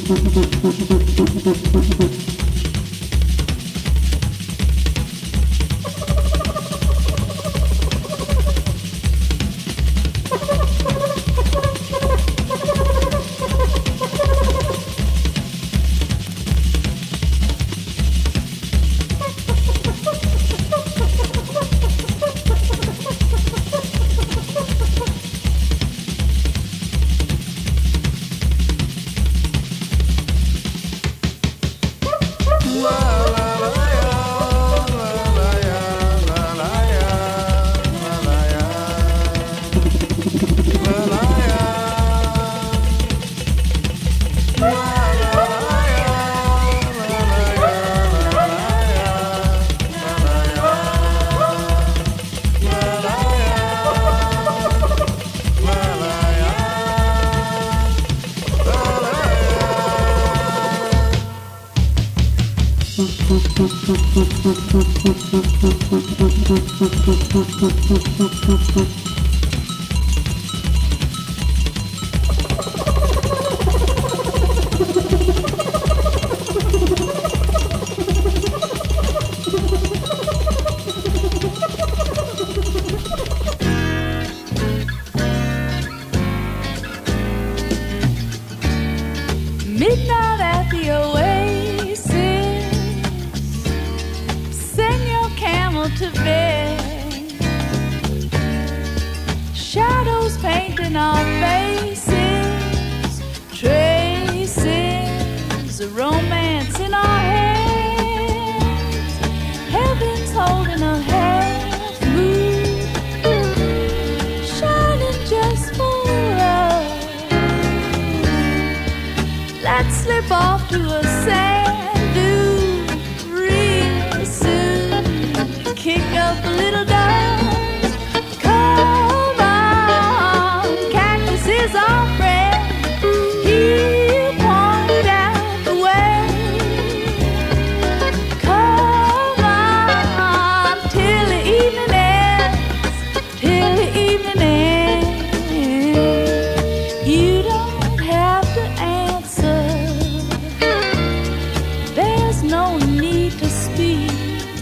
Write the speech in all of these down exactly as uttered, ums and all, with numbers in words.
Midnight at the oasis, send your camel to bed. Shadows painting our faces, traces of romance in our hands. Heaven's holding a half moon, shining just for us. Let's slip off to a sand dune real soon. Kick up a little dust. Come on, cactus is our friend. He'll point out the way. Come on, till the evening ends. Till the evening ends. You don't have to answer. There's no need to speak.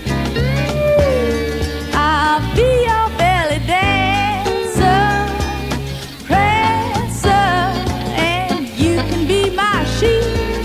I'll be your belly dancer, prancer, and you can be my sheep.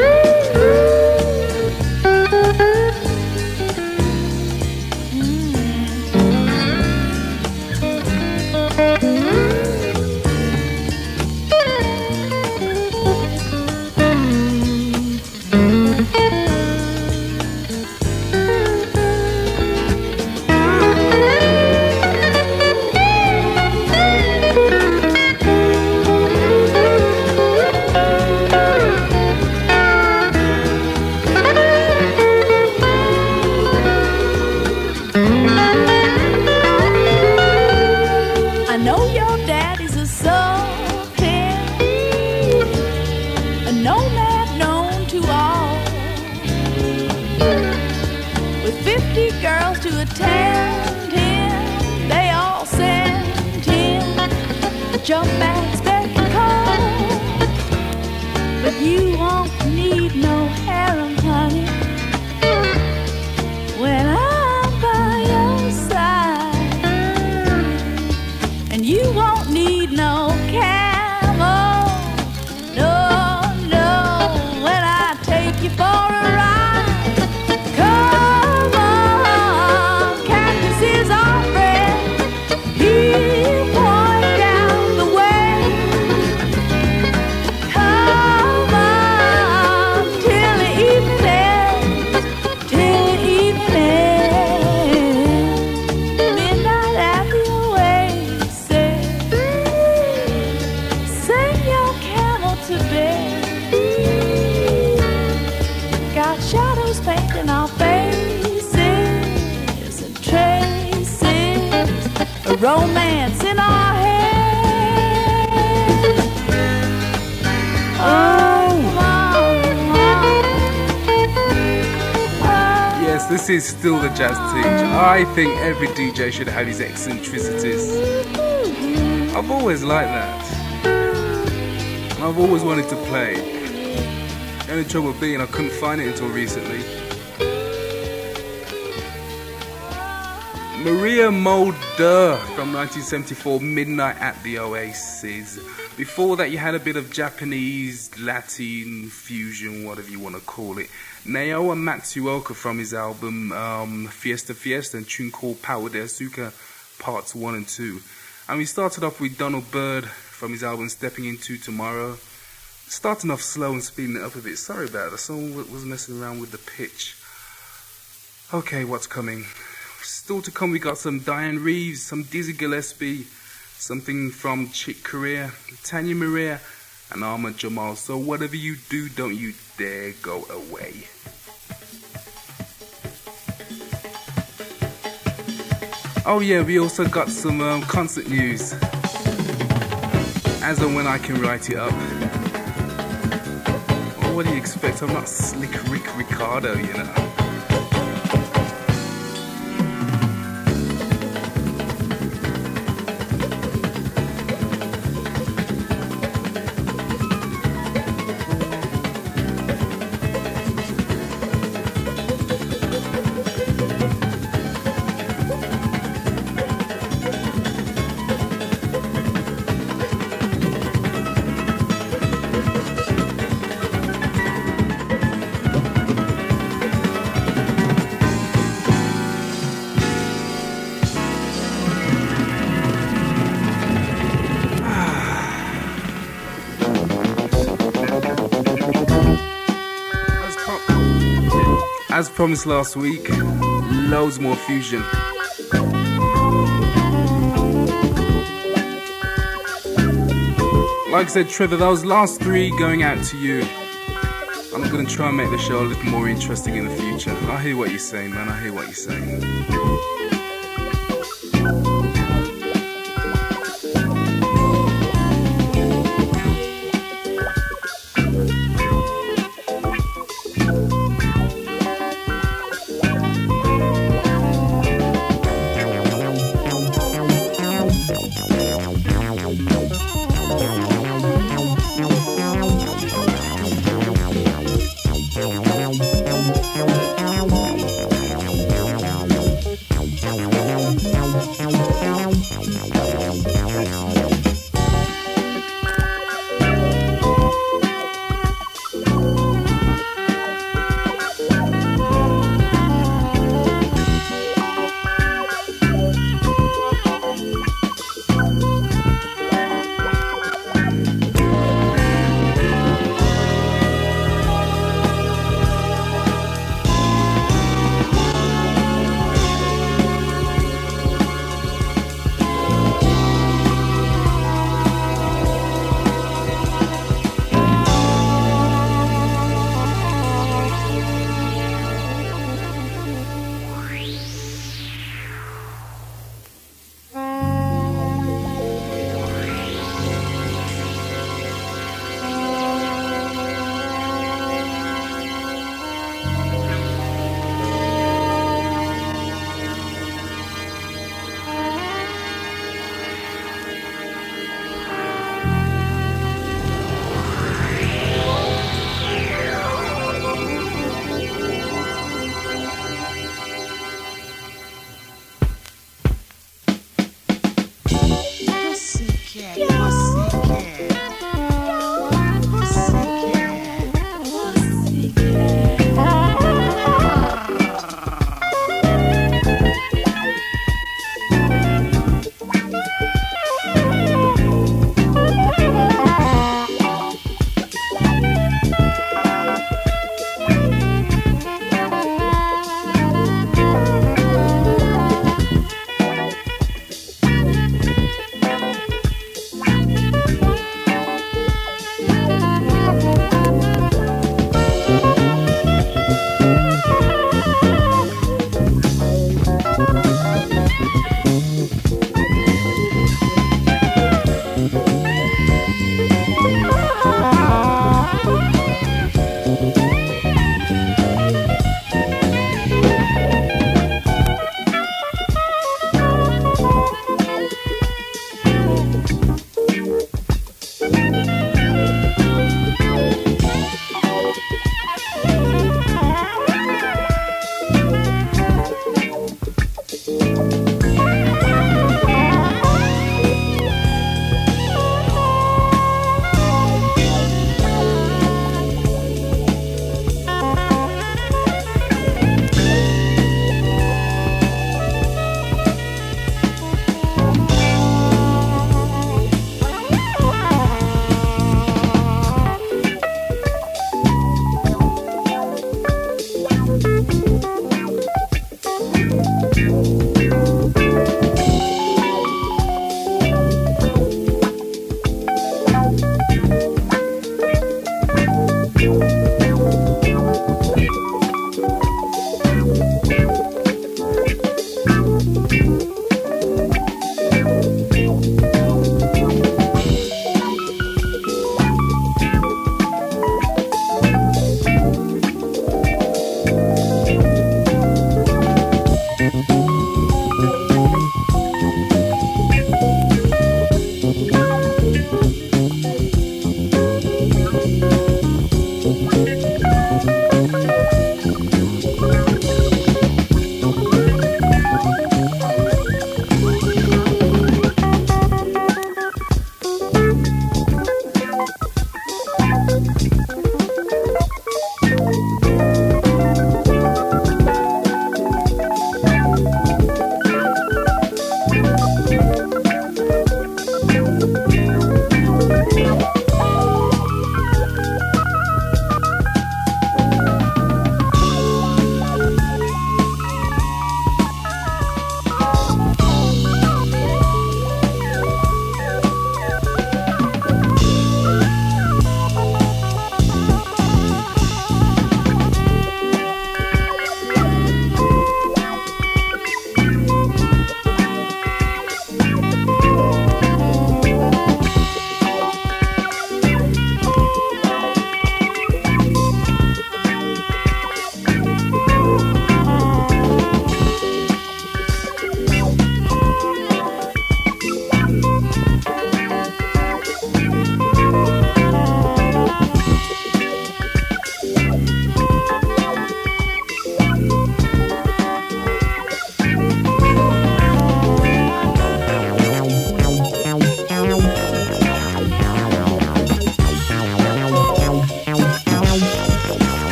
I know your daddy's a sultan, a nomad known to all, with fifty girls to attend him. They all send him jump bags, beck and call. But you won't need no harem, honey, when I'm by your side. And you won't need no camel, no, no, when I take you for a ride. Come on, cactus is our friend. He'll point out the way. Come on, till the evening ends, till the evening ends. Midnight at the oasis, send your camel to bed. Got shadows painting our faces and traces of romance in our head. Oh, come on. Yes, this is still the Jazz Teach. I think every D J should have his eccentricities. I've always liked that. I've always wanted to play. The only trouble being I couldn't find it until recently. Maria Mulder from nineteen seventy-four, Midnight at the Oasis. Before that you had a bit of Japanese, Latin, fusion, whatever you want to call it. Naoya Matsuoka from his album um, Fiesta Fiesta, and tune called Power de Asuka Parts one and two. And we started off with Donald Byrd from his album Stepping Into Tomorrow. Starting off slow and speeding it up a bit. Sorry about that, someone was messing around with the pitch. Okay, what's coming? Still to come, we got some Diane Reeves, some Dizzy Gillespie, something from Chick Corea, Tanya Maria, and Ahmad Jamal. So whatever you do, don't you dare go away. Oh yeah, we also got some um, concert news, as and when I can write it up. Oh, what do you expect? I'm not Slick Rick Ricardo, you know. As promised last week, loads more fusion. Like I said, Trevor, those last three going out to you. I'm going to try and make the show a little more interesting in the future. I hear what you're saying, man. I hear what you're saying. Wow.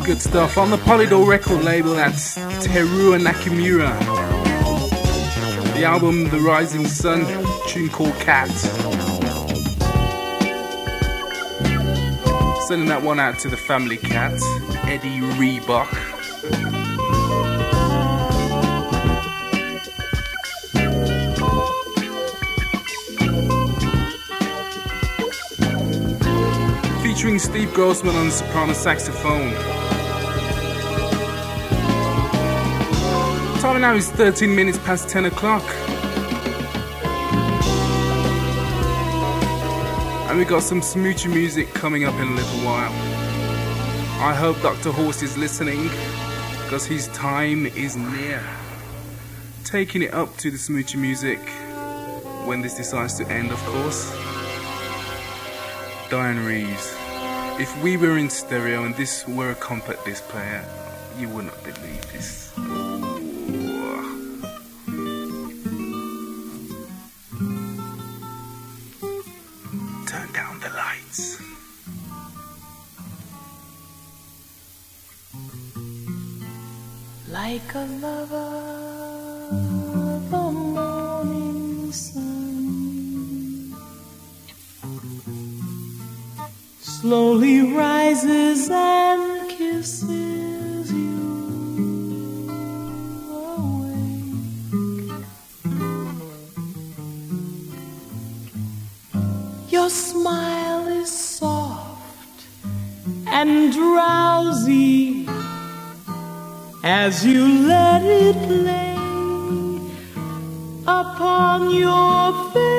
good stuff on the Polydor record label. That's Teruo Nakamura. The album The Rising Sun, tune called Cat. Sending that one out to the family cat, Eddie Reebok. Featuring Steve Grossman on the soprano saxophone. Time now is thirteen minutes past ten o'clock. And we got some smoochie music coming up in a little while. I hope Doctor Horse is listening, because his time is near. Taking it up to the smoochie music when this decides to end, of course. Diane Reeves. If we were in stereo and this were a compact disc player, you would not believe this. Turn down the lights. Like a lover, the morning sun slowly rises and kisses you away. Your smile is soft and drowsy as you let it play upon your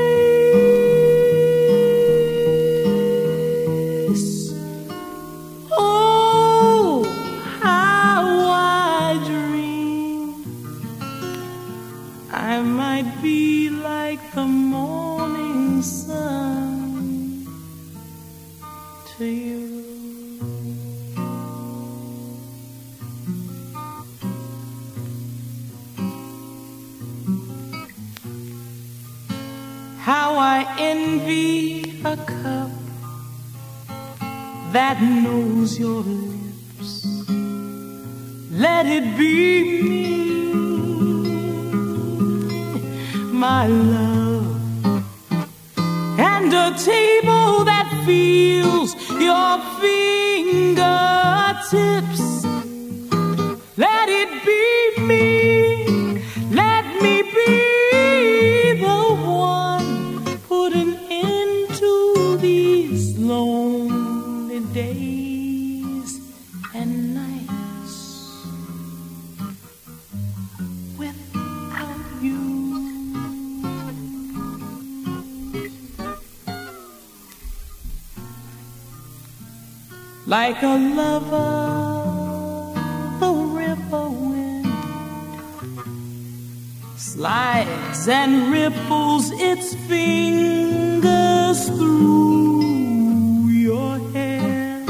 face. Oh, how I dream I might be like the morning sun to you. How I envy a cup that knows your lips. Let it be me, my love, and a table that feels your fingertips. Let it be me, let me be the one put an end to these lonely days and nights without you. Like a lover, the river wind slides and ripples its fingers through your hair.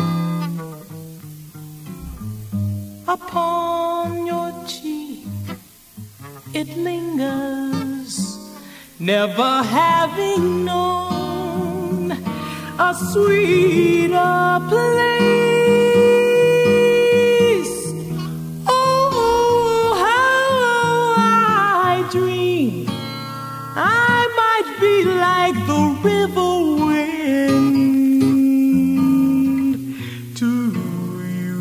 Upon your cheek it lingers, never having known a sweeter place. Oh, how I dream I might be like the river wind to you.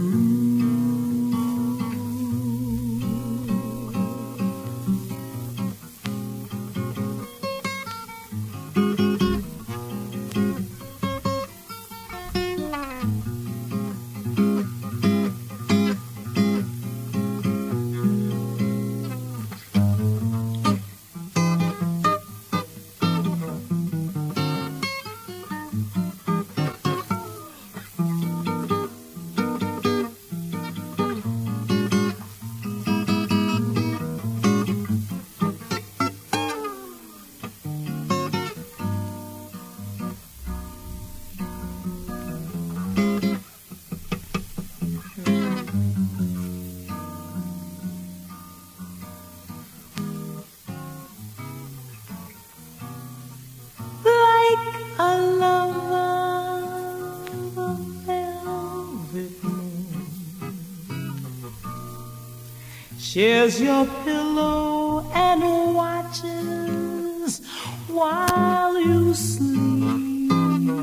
shares your pillow and watches while you sleep.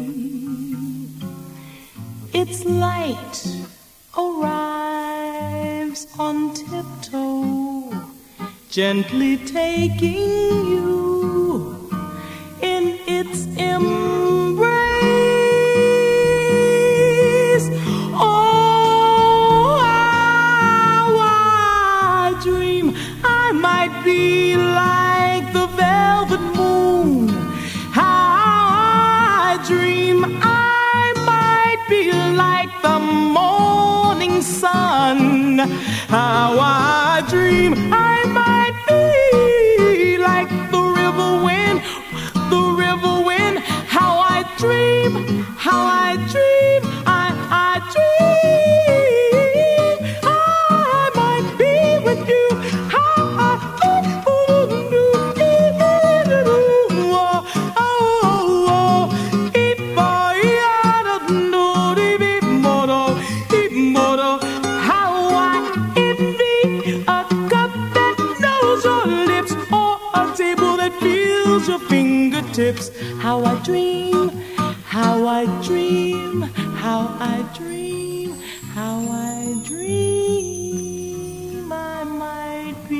Its light arrives on tiptoe, gently taking you in its embrace. Oh, how I dream I might be like the velvet moon. How I dream I might be like the morning sun. How I dream I might be like the river wind, the river wind. How I dream, how I dream, I, I dream I might be with you. How I, oh, oh, oh, how I envy a cup that knows your lips, or a table that feels your fingertips. How I dream, how I dream, how I dream, how I dream I might be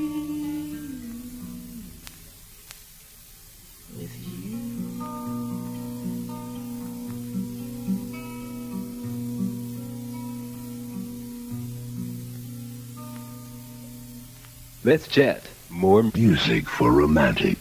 with you. Let's chat. More music for romantics.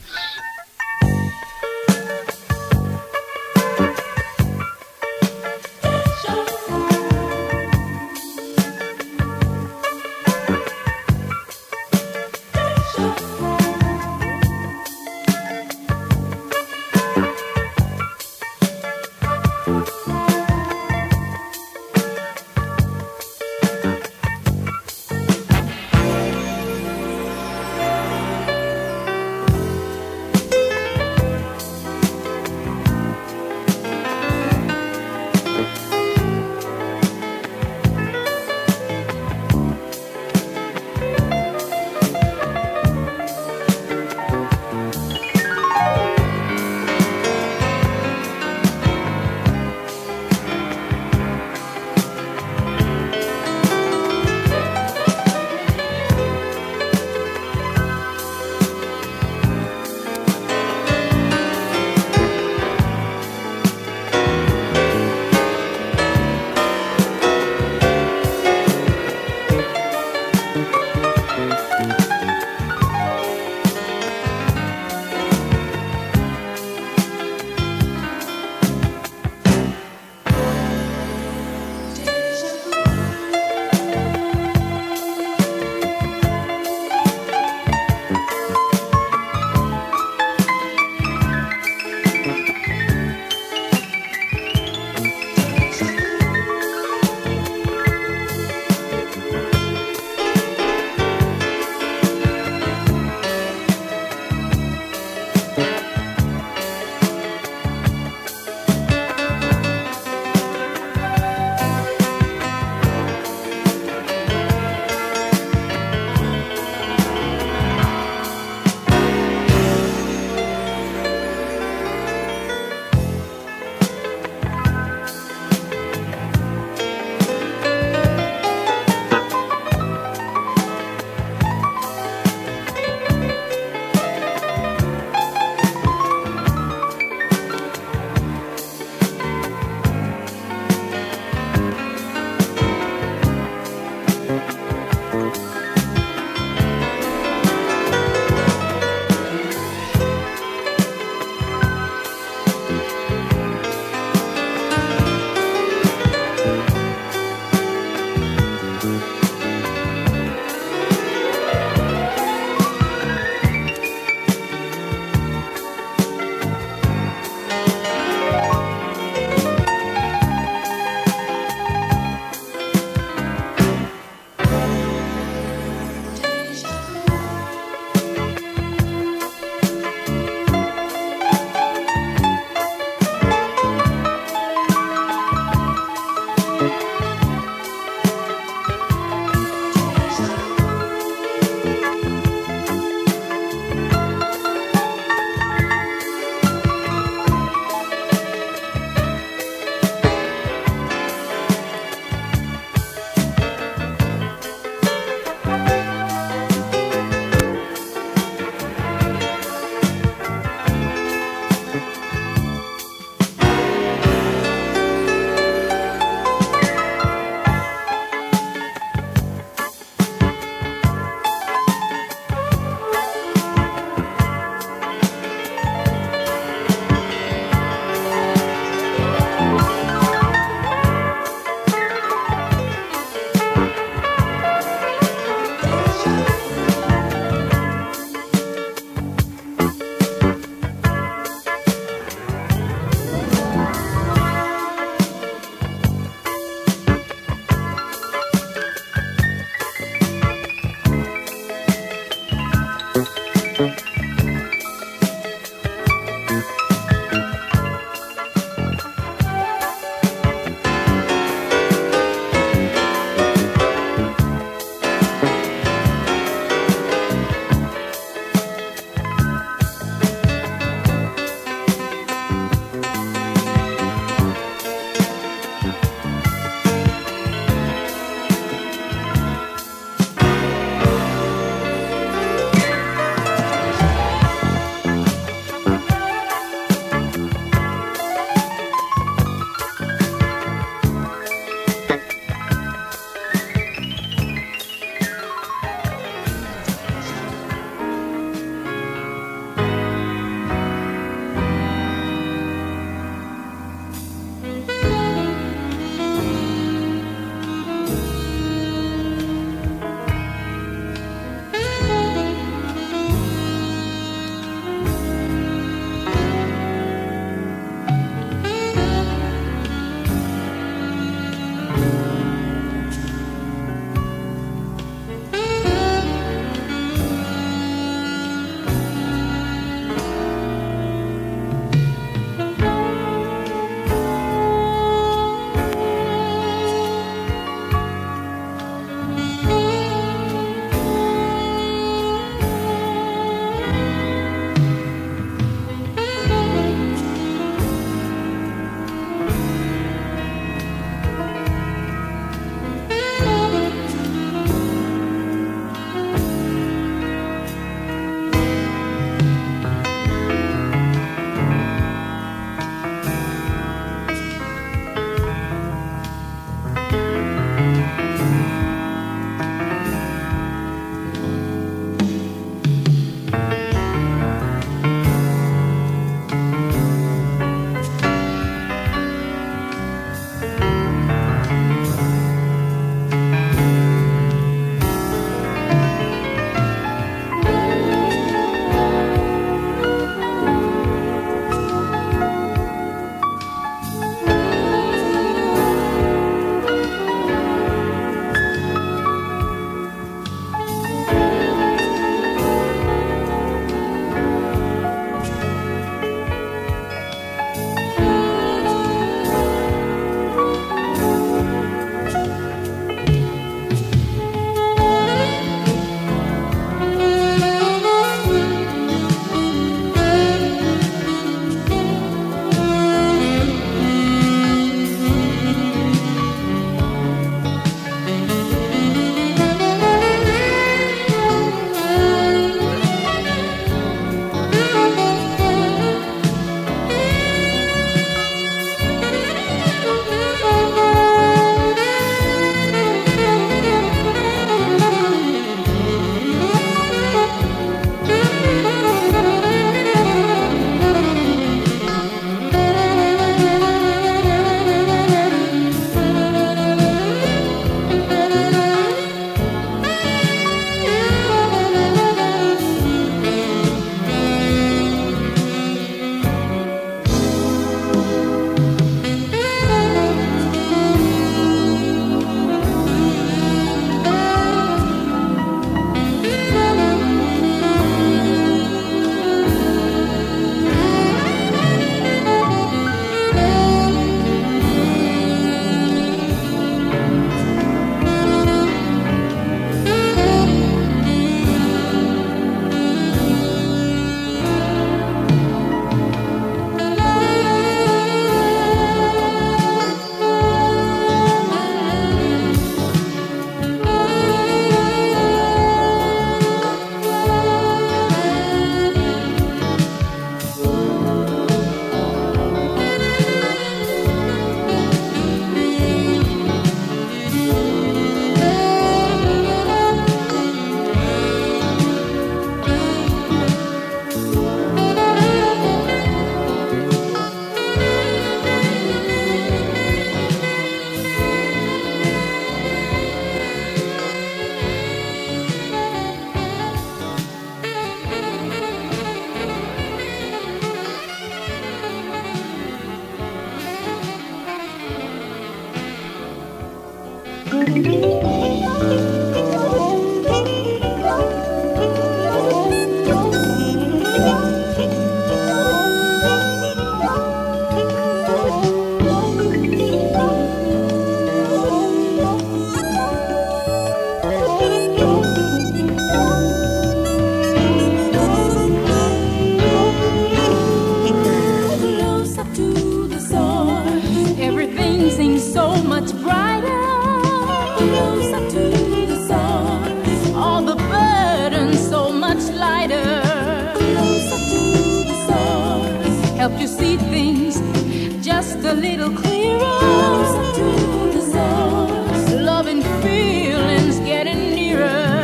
Help you see things just a little clearer. Closer to the source. Love and feelings getting nearer.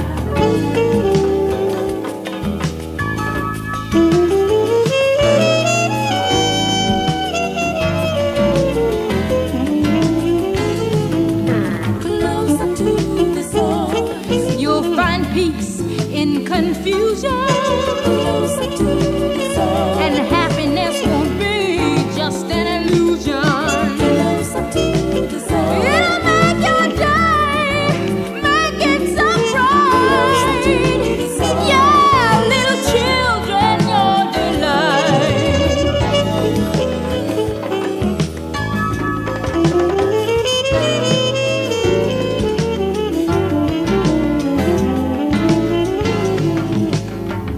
Closer to the source. You'll find peace in confusion. Closer to the source. And happiness won't be just an illusion. Closer to the source. It'll make your day, make it so bright. Yeah, little children, your delight.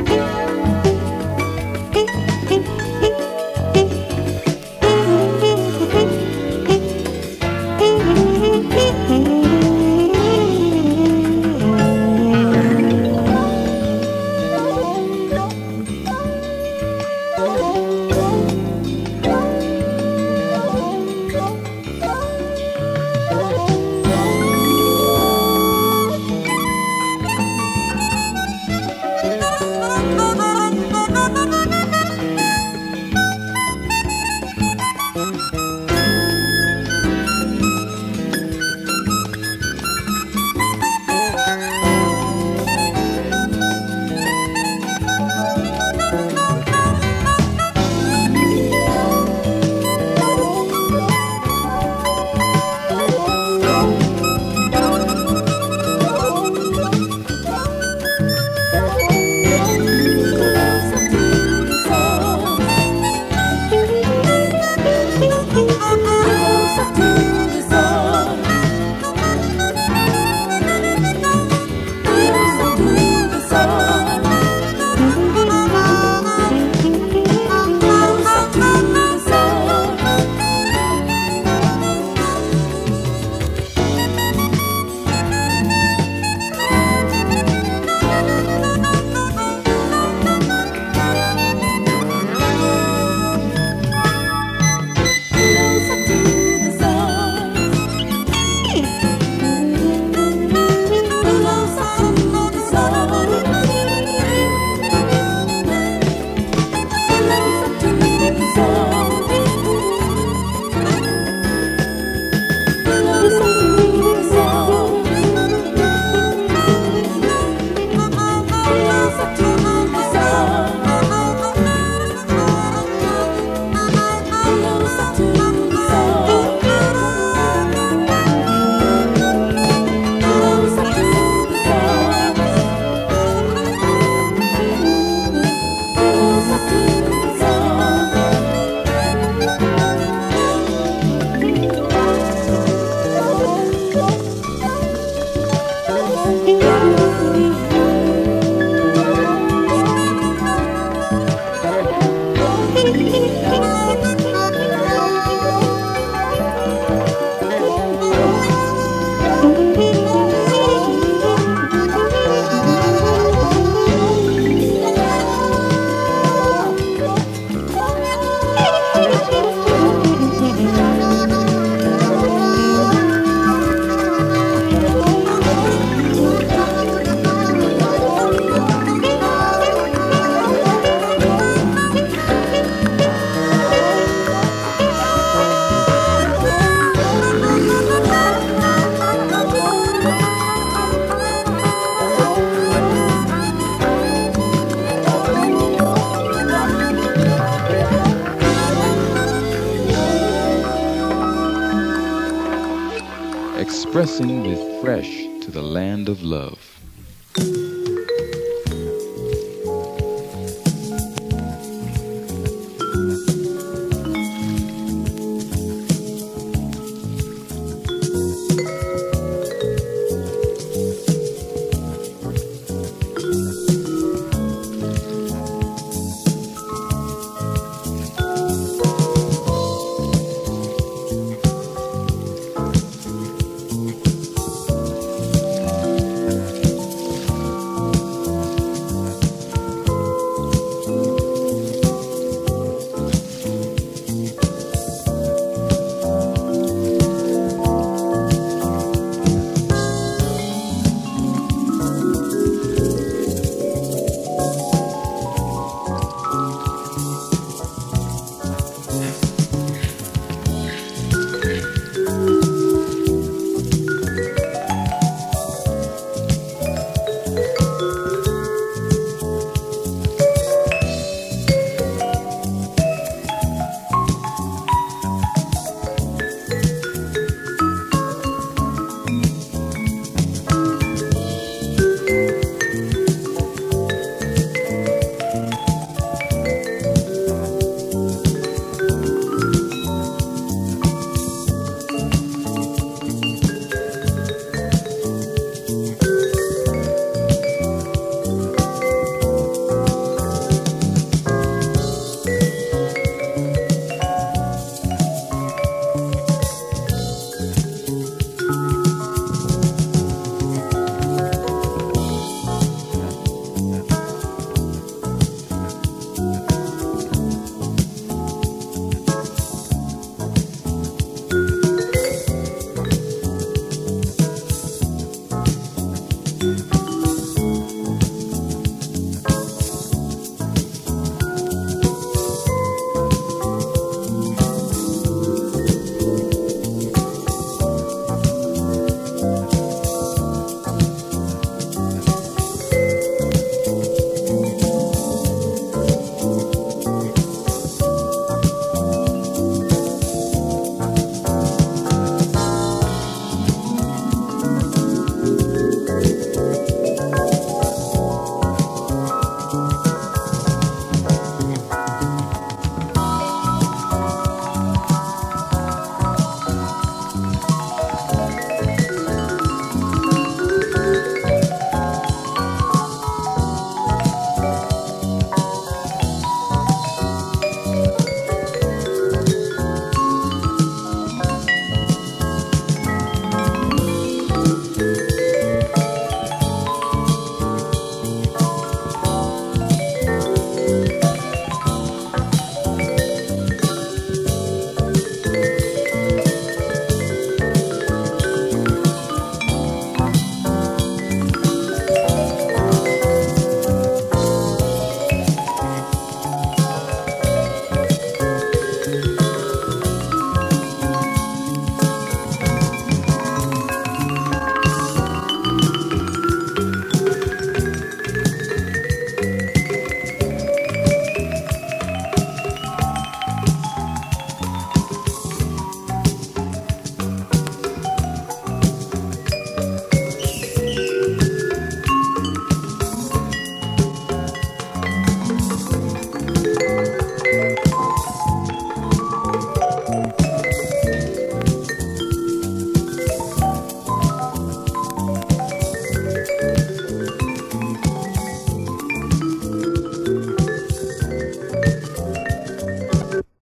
expressing with fresh to the land of love.